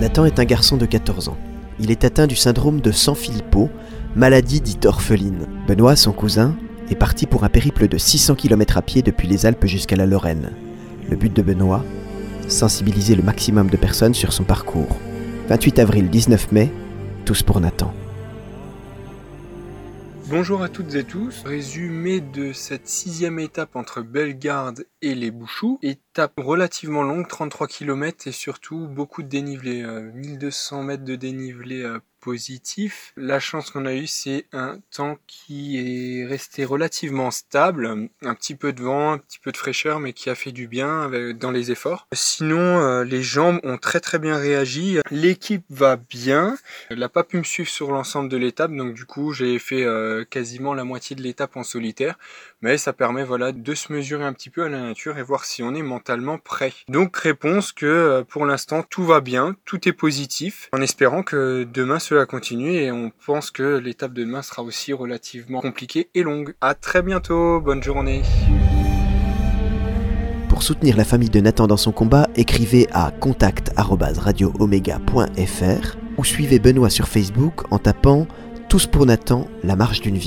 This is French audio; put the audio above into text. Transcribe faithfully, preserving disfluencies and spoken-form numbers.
Nathan est un garçon de quatorze ans. Il est atteint du syndrome de Sanfilippo, maladie dite orpheline. Benoît, son cousin, est parti pour un périple de six cents kilomètres à pied depuis les Alpes jusqu'à la Lorraine. Le but de Benoît, sensibiliser le maximum de personnes sur son parcours. vingt-huit avril, dix-neuf mai, tous pour Nathan. Bonjour à toutes et tous, résumé de cette sixième étape entre Bellegarde et les Bouchoux. Étape relativement longue, trente-trois kilomètres et surtout beaucoup de dénivelé, euh, mille deux cents mètres de dénivelé euh, positif. La chance qu'on a eue, c'est un temps qui est resté relativement stable, un petit peu de vent, un petit peu de fraîcheur, mais qui a fait du bien avec, dans les efforts. Sinon, euh, les jambes ont très très bien réagi. L'équipe va bien. Elle n'a pas pu me suivre sur l'ensemble de l'étape, donc du coup, j'ai fait euh, quasiment la moitié de l'étape en solitaire. Mais ça permet voilà de se mesurer un petit peu à la nature et voir si on est mentalement prêt. Donc réponse que euh, pour l'instant, tout va bien, tout est positif, en espérant que demain cela continue et on pense que l'étape de demain sera aussi relativement compliquée et longue. À très bientôt, bonne journée. Pour soutenir la famille de Nathan dans son combat, écrivez à contact arobase radio omega point f r ou suivez Benoît sur Facebook en tapant « Tous pour Nathan, la marche d'une vie ».